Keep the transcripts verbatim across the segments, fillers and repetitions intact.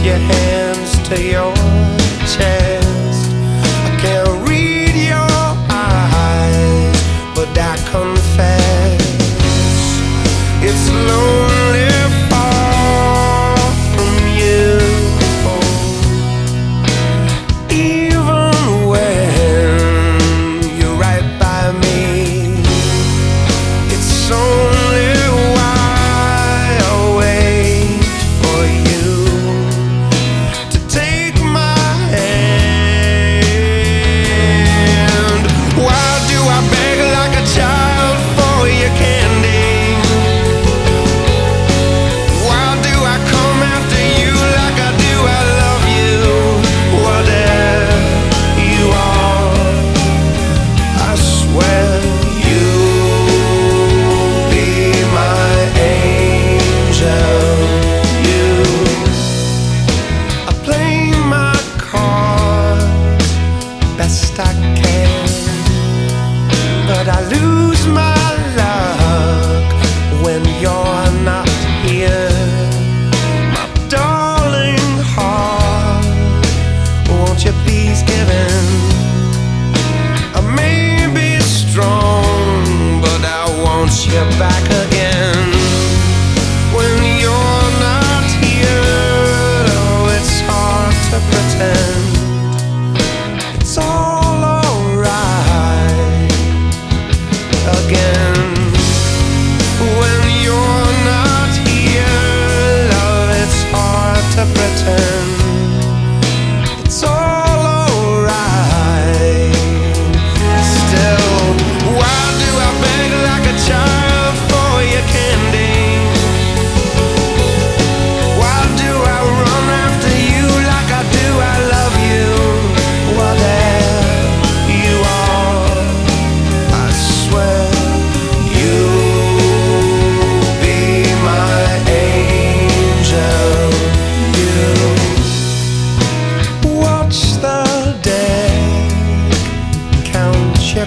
your hands to your chest. I can't read your eyes, but I confess it's lonely far from you. Even when you're right by me, it's only why I wait for you to take my hand. Why do I beg like a child for your candy? Why do I come after you like I do? I love you, whatever you are. I swear you'll be my angel. You, I play my cards best I can, but I lose my luck when you're not here. My darling heart, won't you please give in? I may be strong, but I want you back again. When you're not here, oh, it's hard to pretend it's all alright again. When you're not here, love, it's hard to pretend it's all alright still. Why do I beg like a child for your candy? Why do I run after you like I do? I love you, whatever you are. I swear you'll be my angel. You watch the deck, count your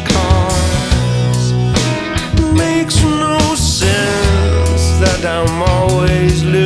cards. Makes no sense that I'm always losing.